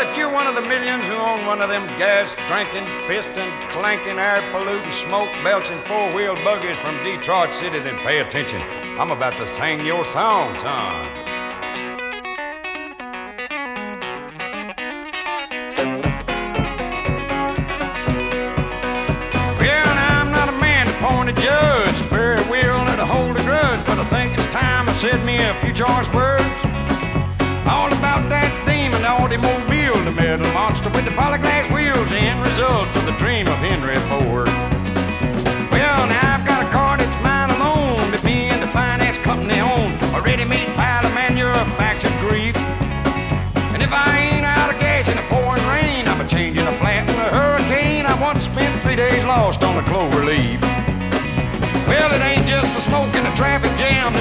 if you're one of the millions who own one of them gas-drinking, piston-clanking, air-polluting, smoke-belching four-wheel buggies from Detroit City, then pay attention. I'm about to sing your song, son. Well, now I'm not a man to point a judge, very willing to hold a grudge, but I think it's time I said me a few choice words. All about that demon automobile, the metal monster with the polyglass wheels, the end result of the dream of Henry Ford.